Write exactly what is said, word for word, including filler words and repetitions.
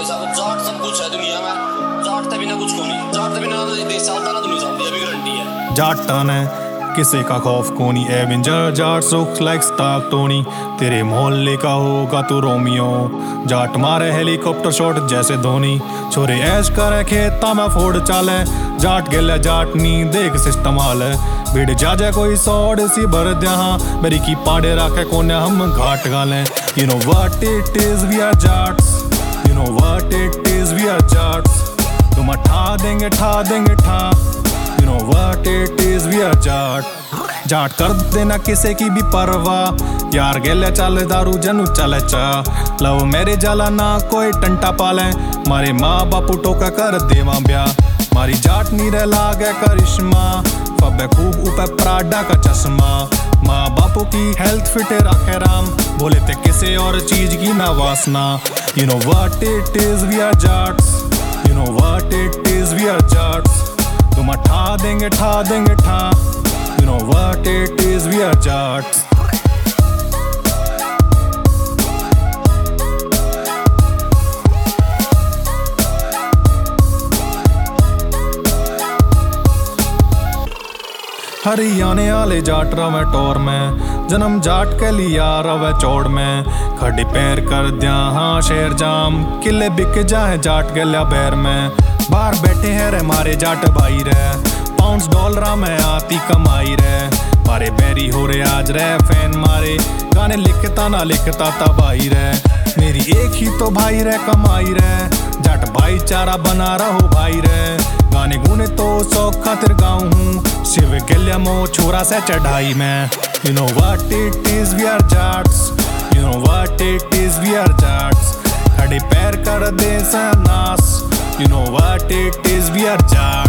भाई साहब, जाट सब कुछ है दुनिया में, जाट के बिना कुछ को नहीं, जाट के बिना तो देश चलता ना दुनिया चलती है, भी गारंटी है। जाट टन है किसी का खौफ कोनी, एवेंजर जाट सुख लाइक स्टार्क टोनी, तेरे मोहल्ले का होगा तू रोमियो, जाट मारे हेलीकॉप्टर शॉट जैसे धोनी, छोरे ऐश करे खेता में फोड़ चाले, जाट गेले जाट नी देख सिस्टम हाल है, भीड़ जा जा कोई सौड़ सी भर दहा, मेरी की पाड़े रखे कोने हम घाट गाले, you know what it is we are Jats, you know what it is we are Jats, तुम ठा देंगे ठा देंगे ठा, you know what it is we are Jat. Jat कर देना किसी की भी परवाह, यार गेले चल दारू जनू चले चा, लव मेरे जाला ना कोई टंटा पाले, मारे माँ बापू टोका कर देवा ब्याह, मारी जाट नी रे लागे करिश्मा, फबे खूब ऊपर प्राडा का चश्मा, माँ बापू की हेल्थ फिट रखे राम, बोले थे किसी और चीज की ना वासना, you know what it is we are Jats, you know what it is we are Jats, तुम ठा देंगे ठा देंगे ठा, you know what it is we are Jats. हरियाणे वाले जाट रवे टोर में, जन्म जाट के लिया रवे चौड़ में, खड़ी पैर कर दिया हाँ शेर जाम, किले बिक जाए जाट गल्या बैर में, बाहर बैठे हैं रे मारे जाट भाई रे, पाउंड्स डॉलर में आती कमाई रे, मारे बैरी हो रे आज रे फैन मारे, गाने लिखता ना लिखता तबाही रे, मेरी एक ही तो भाई रे कमाई रे, जाट भाईचारा बना रहो भाई रे, गाने गुने तो शौक खातिर गाऊं हूँ, शिव गल्या मो छोरा से चढ़ाई में, you know what it is we are Jats, you know what it is we are Jats, खड़े पैर कर दे Sanas, you know what it is we are Jats.